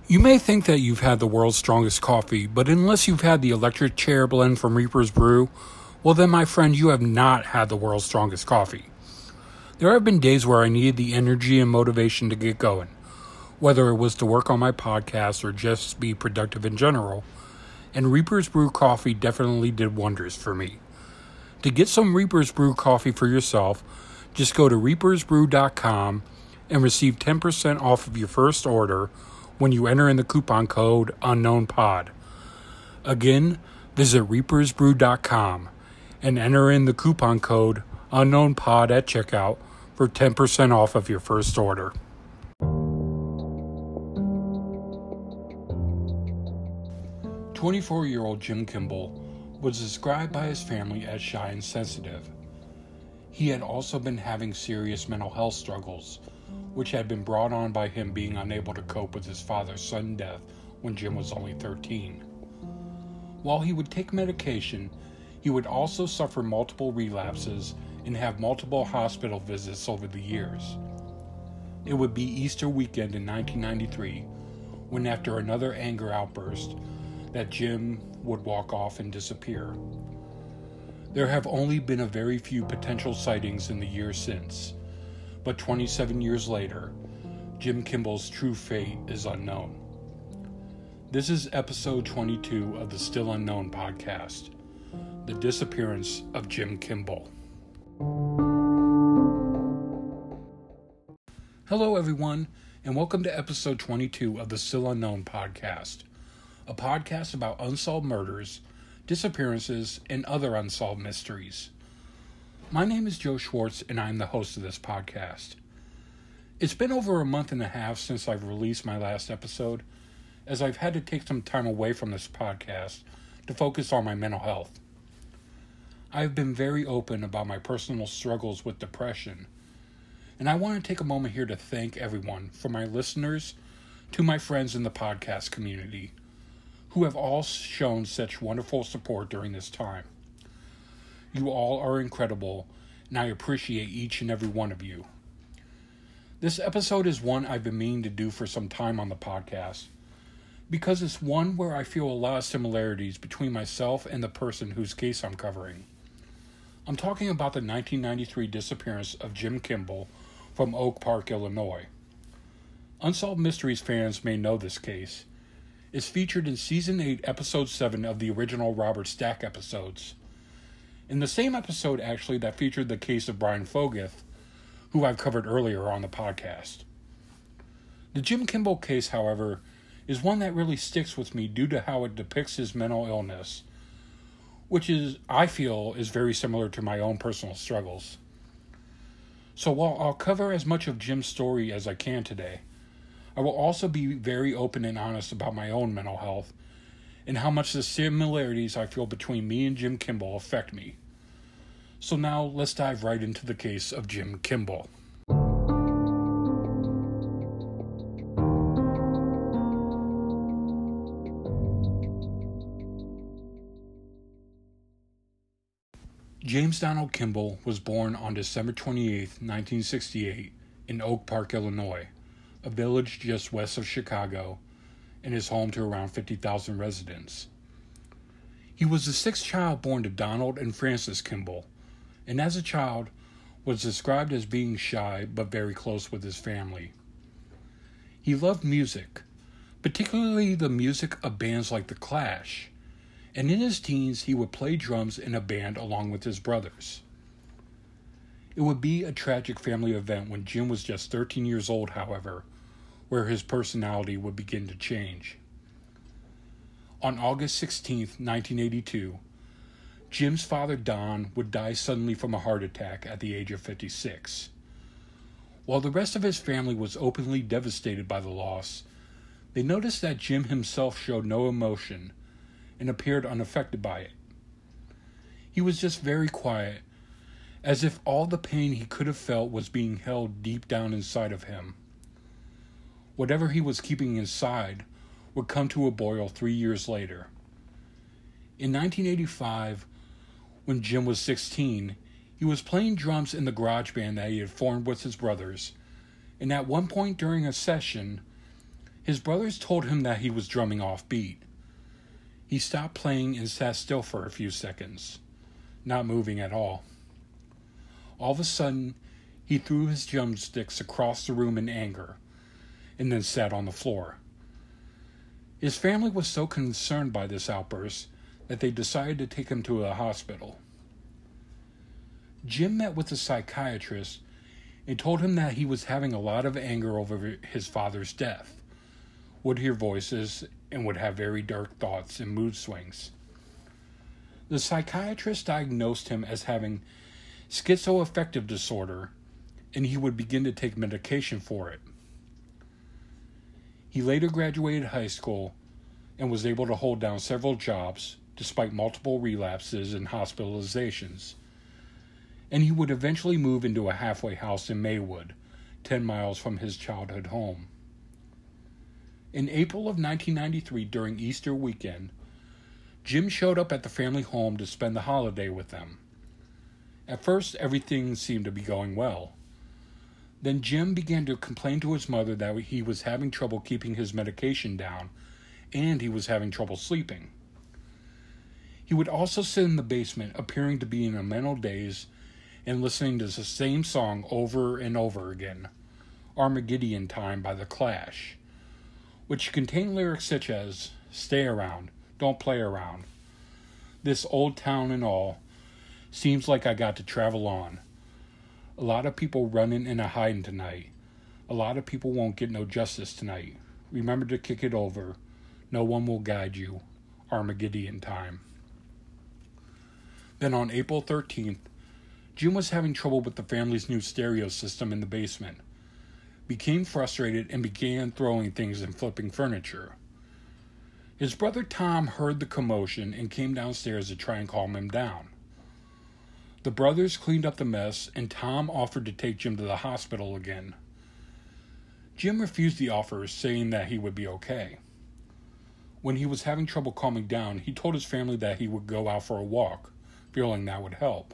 You may think that you've had the world's strongest coffee, but unless you've had the electric chair blend from Reaper's Brew, well then, my friend, you have not had the world's strongest coffee. There have been days where I needed the energy and motivation to get going, whether it was to work on my podcast or just be productive in general, and Reaper's Brew coffee definitely did wonders for me. To get some Reaper's Brew coffee for yourself, just go to reapersbrew.com and receive 10% off of your first order when you enter in the coupon code UnknownPod. Again, visit reapersbrew.com and enter in the coupon code UnknownPod at checkout for 10% off of your first order. "24-year-old Jim Kimball was described by his family as shy and sensitive. He had also been having serious mental health struggles, which had been brought on by him being unable to cope with his father's sudden death when Jim was only 13. While he would take medication, he would also suffer multiple relapses and have multiple hospital visits over the years. It would be Easter weekend in 1993, when after another anger outburst, that Jim would walk off and disappear. There have only been a very few potential sightings in the years since, but 27 years later, Jim Kimball's true fate is unknown. This is episode 22 of the Still Unknown podcast, The Disappearance of Jim Kimball. Hello everyone, and welcome to episode 22 of the Still Unknown podcast, a podcast about unsolved murders, disappearances, and other unsolved mysteries. My name is Joe Schwartz, and I'm the host of this podcast. It's been over a month and a half since I've released my last episode, as I've had to take some time away from this podcast to focus on my mental health. I've been very open about my personal struggles with depression, and I want to take a moment here to thank everyone, from my listeners to my friends in the podcast community, who have all shown such wonderful support during this time. You all are incredible, and I appreciate each and every one of you. This episode is one I've been meaning to do for some time on the podcast, because it's one where I feel a lot of similarities between myself and the person whose case I'm covering. I'm talking about the 1993 disappearance of Jim Kimball from Oak Park, Illinois. Unsolved Mysteries fans may know this case. It's featured in Season 8, Episode 7 of the original Robert Stack episodes. In the same episode, actually, that featured the case of Brian Foguth, who I've covered earlier on the podcast. The Jim Kimball case, however, is one that really sticks with me due to how it depicts his mental illness, which I feel is very similar to my own personal struggles. So while I'll cover as much of Jim's story as I can today, I will also be very open and honest about my own mental health and how much the similarities I feel between me and Jim Kimball affect me. So now let's dive right into the case of Jim Kimball. James Donald Kimball was born on December 28, 1968, in Oak Park, Illinois, a village just west of Chicago, and is home to around 50,000 residents. He was the sixth child born to Donald and Frances Kimball, and as a child was described as being shy but very close with his family. He loved music, particularly the music of bands like The Clash, and in his teens he would play drums in a band along with his brothers. It would be a tragic family event when Jim was just 13 years old, however, where his personality would begin to change. On August 16, 1982, Jim's father, Don, would die suddenly from a heart attack at the age of 56. While the rest of his family was openly devastated by the loss, they noticed that Jim himself showed no emotion and appeared unaffected by it. He was just very quiet, as if all the pain he could have felt was being held deep down inside of him. Whatever he was keeping inside would come to a boil 3 years later. In 1985, when Jim was 16, he was playing drums in the garage band that he had formed with his brothers, and at one point during a session, His brothers told him that he was drumming off beat. He stopped playing and sat still for a few seconds, not moving at all. All of a sudden, he threw his drumsticks across the room in anger, and then sat on the floor. His family was so concerned by this outburst that they decided to take him to a hospital. Jim met with a psychiatrist and told him that he was having a lot of anger over his father's death, would hear voices, and would have very dark thoughts and mood swings. The psychiatrist diagnosed him as having schizoaffective disorder, and he would begin to take medication for it. He later graduated high school and was able to hold down several jobs despite multiple relapses and hospitalizations, and he would eventually move into a halfway house in Maywood, 10 miles from his childhood home. In April of 1993, during Easter weekend, Jim showed up at the family home to spend the holiday with them. At first, everything seemed to be going well. Then Jim began to complain to his mother that he was having trouble keeping his medication down, and he was having trouble sleeping. He would also sit in the basement, appearing to be in a mental daze and listening to the same song over and over again, Armageddon Time by The Clash, which contained lyrics such as, "Stay around, don't play around. This old town and all, seems like I got to travel on. A lot of people running and a-hiding tonight. A lot of people won't get no justice tonight. Remember to kick it over. No one will guide you. Armageddon time." Then on April 13th, Jim was having trouble with the family's new stereo system in the basement, became frustrated, and began throwing things and flipping furniture. His brother Tom heard the commotion and came downstairs to try and calm him down. The brothers cleaned up the mess, and Tom offered to take Jim to the hospital again. Jim refused the offer, saying that he would be okay. When he was having trouble calming down, he told his family that he would go out for a walk, feeling that would help.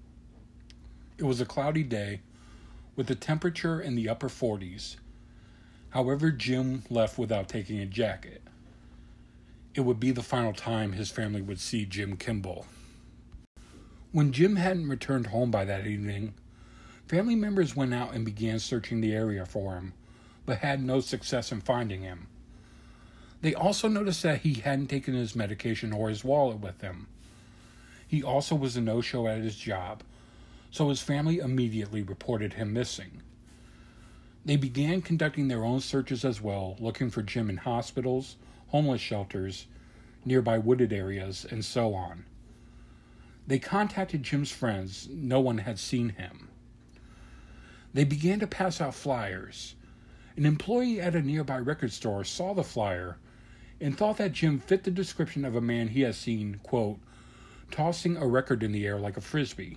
It was a cloudy day, with the temperature in the upper 40s. However, Jim left without taking a jacket. It would be the final time his family would see Jim Kimball. When Jim hadn't returned home by that evening, family members went out and began searching the area for him, but had no success in finding him. They also noticed that he hadn't taken his medication or his wallet with him. He also was a no-show at his job, so his family immediately reported him missing. They began conducting their own searches as well, looking for Jim in hospitals, homeless shelters, nearby wooded areas, and so on. They contacted Jim's friends. No one had seen him. They began to pass out flyers. An employee at a nearby record store saw the flyer and thought that Jim fit the description of a man he had seen, quote, tossing a record in the air like a frisbee.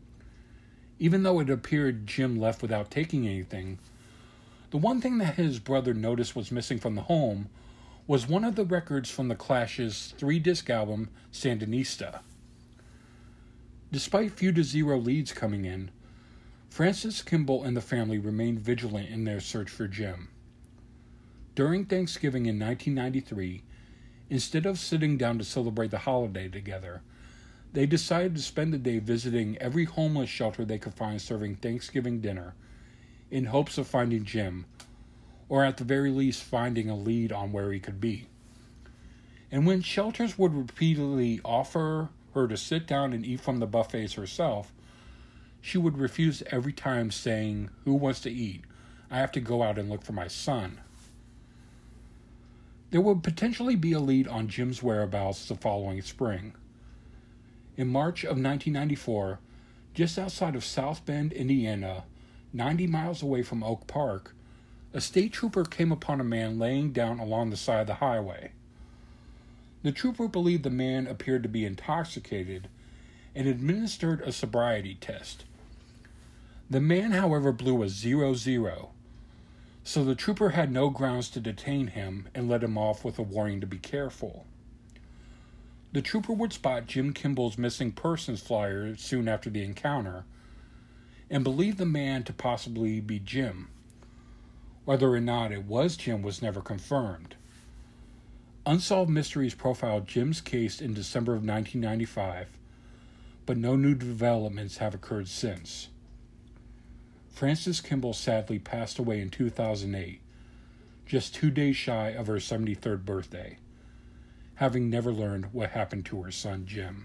Even though it appeared Jim left without taking anything, the one thing that his brother noticed was missing from the home was one of the records from the Clash's 3-disc album, Sandinista. Despite few to zero leads coming in, Francis Kimball and the family remained vigilant in their search for Jim. During Thanksgiving in 1993, instead of sitting down to celebrate the holiday together, they decided to spend the day visiting every homeless shelter they could find serving Thanksgiving dinner in hopes of finding Jim, or at the very least finding a lead on where he could be. And when shelters would repeatedly offer her to sit down and eat from the buffets herself, she would refuse every time, saying, "Who wants to eat? I have to go out and look for my son." There would potentially be a lead on Jim's whereabouts the following spring. In March of 1994, just outside of South Bend, Indiana, 90 miles away from Oak Park, a state trooper came upon a man laying down along the side of the highway. The trooper believed the man appeared to be intoxicated and administered a sobriety test. The man, however, blew a 0-0, so the trooper had no grounds to detain him and let him off with a warning to be careful. The trooper would spot Jim Kimball's missing persons flyer soon after the encounter and believed the man to possibly be Jim. Whether or not it was Jim was never confirmed. Unsolved Mysteries profiled Jim's case in December of 1995, but no new developments have occurred since. Frances Kimball sadly passed away in 2008, just 2 days shy of her 73rd birthday, having never learned what happened to her son Jim.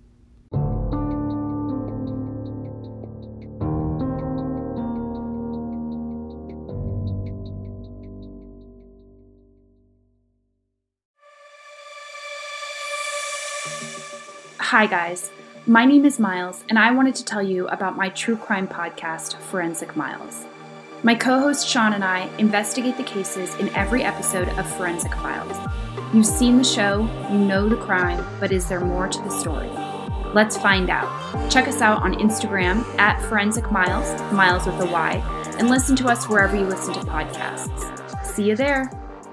Hi guys, my name is Miles, and I wanted to tell you about my true crime podcast, Forensic Miles. My co-host Sean and I investigate the cases in every episode of Forensic Files. You've seen the show, you know the crime, but is there more to the story? Let's find out. Check us out on Instagram at Forensic Miles, Miles with a Y, and listen to us wherever you listen to podcasts. See you there.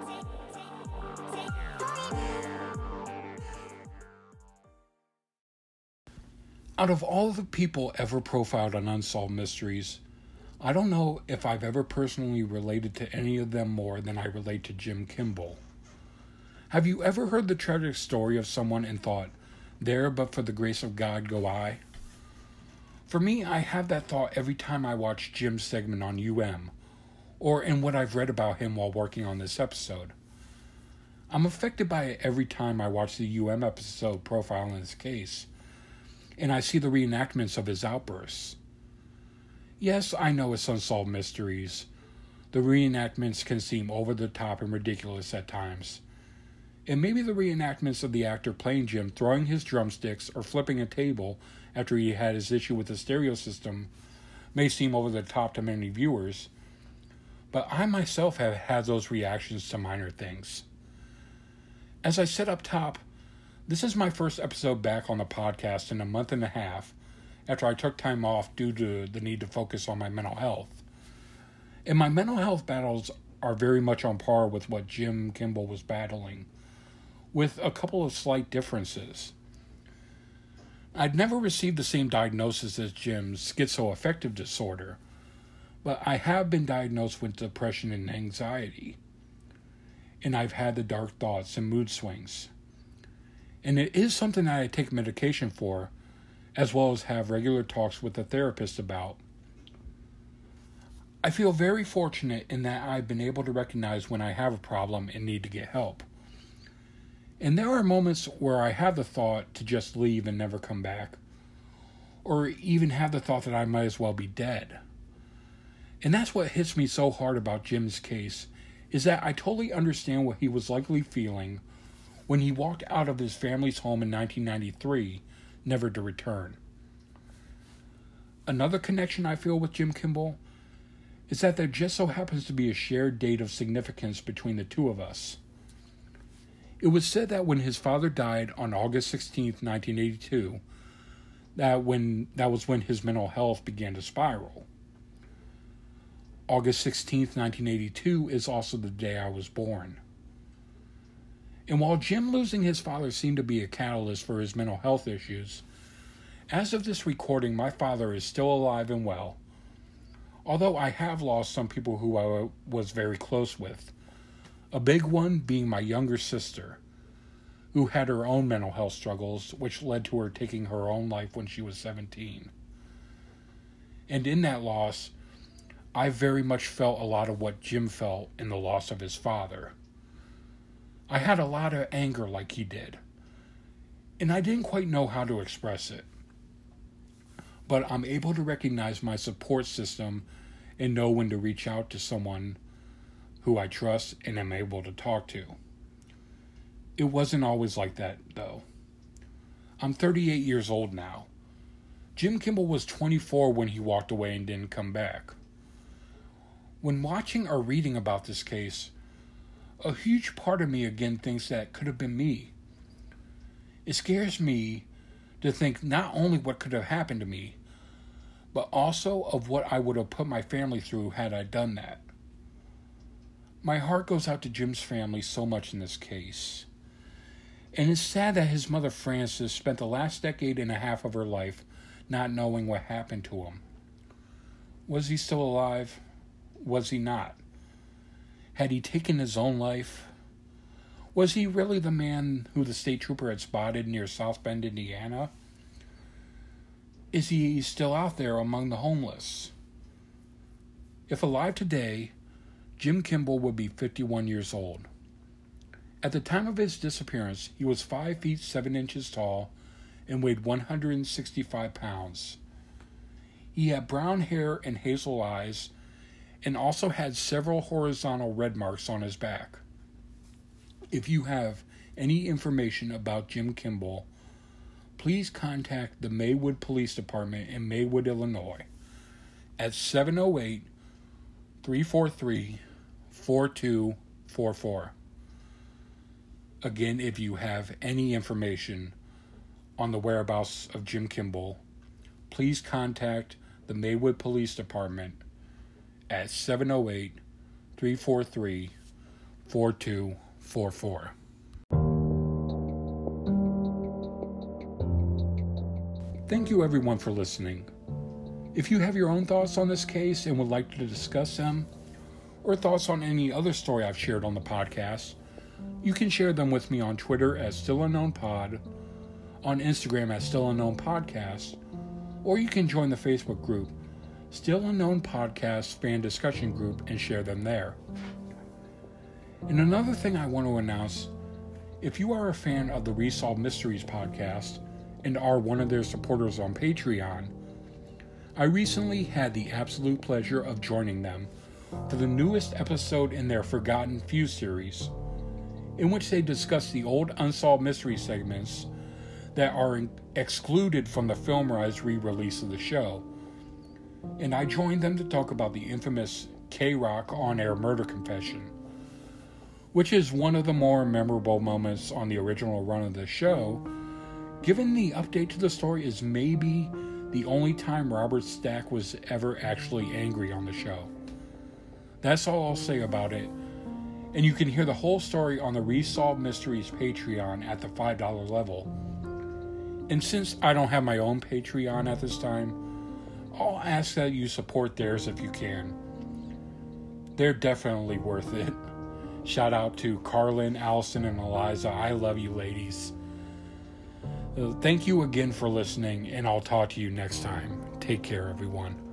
Out of all the people ever profiled on Unsolved Mysteries, I don't know if I've ever personally related to any of them more than I relate to Jim Kimball. Have you ever heard the tragic story of someone and thought, there but for the grace of God go I? For me, I have that thought every time I watch Jim's segment on UM, or in what I've read about him while working on this episode. I'm affected by it every time I watch the UM episode profiling his case, and I see the reenactments of his outbursts. Yes, I know it's Unsolved Mysteries. The reenactments can seem over the top and ridiculous at times. And maybe the reenactments of the actor playing Jim throwing his drumsticks or flipping a table after he had his issue with the stereo system may seem over the top to many viewers, but I myself have had those reactions to minor things. As I said up top, this is my first episode back on the podcast in a month and a half after I took time off due to the need to focus on my mental health. And my mental health battles are very much on par with what Jim Kimball was battling, with a couple of slight differences. I'd never received the same diagnosis as Jim's schizoaffective disorder, but I have been diagnosed with depression and anxiety. And I've had the dark thoughts and mood swings. And it is something that I take medication for, as well as have regular talks with a therapist about. I feel very fortunate in that I've been able to recognize when I have a problem and need to get help. And there are moments where I have the thought to just leave and never come back, or even have the thought that I might as well be dead. And that's what hits me so hard about Jim's case, is that I totally understand what he was likely feeling when he walked out of his family's home in 1993, never to return. Another connection I feel with Jim Kimball is that there just so happens to be a shared date of significance between the two of us. It was said that when his father died on August 16, 1982, that was when his mental health began to spiral. August 16, 1982 is also the day I was born. And while Jim losing his father seemed to be a catalyst for his mental health issues, as of this recording, my father is still alive and well, although I have lost some people who I was very close with, a big one being my younger sister, who had her own mental health struggles, which led to her taking her own life when she was 17. And in that loss, I very much felt a lot of what Jim felt in the loss of his father. I had a lot of anger like he did, and I didn't quite know how to express it. But I'm able to recognize my support system and know when to reach out to someone who I trust and am able to talk to. It wasn't always like that, though. I'm 38 years old now. Jim Kimball was 24 when he walked away and didn't come back. When watching or reading about this case, a huge part of me again thinks that could have been me. It scares me to think not only what could have happened to me, but also of what I would have put my family through had I done that. My heart goes out to Jim's family so much in this case. And it's sad that his mother Frances spent the last decade and a half of her life not knowing what happened to him. Was he still alive? Was he not? Had he taken his own life? Was he really the man who the state trooper had spotted near South Bend, Indiana? Is he still out there among the homeless? If alive today, Jim Kimball would be 51 years old. At the time of his disappearance, he was 5 feet 7 inches tall and weighed 165 pounds. He had brown hair and hazel eyes and also had several horizontal red marks on his back. If you have any information about Jim Kimball, please contact the Maywood Police Department in Maywood, Illinois at 708-343-4244. Again, if you have any information on the whereabouts of Jim Kimball, please contact the Maywood Police Department at 708-343-4244. Thank you everyone for listening. If you have your own thoughts on this case and would like to discuss them, or thoughts on any other story I've shared on the podcast, you can share them with me on Twitter at StillUnknownPod, on Instagram at StillUnknownPodcast, or you can join the Facebook group Still Unknown Podcast Fan Discussion Group and share them there. And another thing I want to announce, if you are a fan of the Resolved Mysteries podcast and are one of their supporters on Patreon, I recently had the absolute pleasure of joining them for the newest episode in their Forgotten Few series, in which they discuss the old Unsolved Mystery segments that are excluded from the FilmRise re-release of the show. And I joined them to talk about the infamous K-Rock on-air murder confession, which is one of the more memorable moments on the original run of the show, given the update to the story is maybe the only time Robert Stack was ever actually angry on the show. That's all I'll say about it, and you can hear the whole story on the Resolved Mysteries Patreon at the $5 level. And since I don't have my own Patreon at this time, I'll ask that you support theirs if you can. They're definitely worth it. Shout out to Carlin, Allison, and Eliza. I love you ladies. Thank you again for listening, and I'll talk to you next time. Take care, everyone.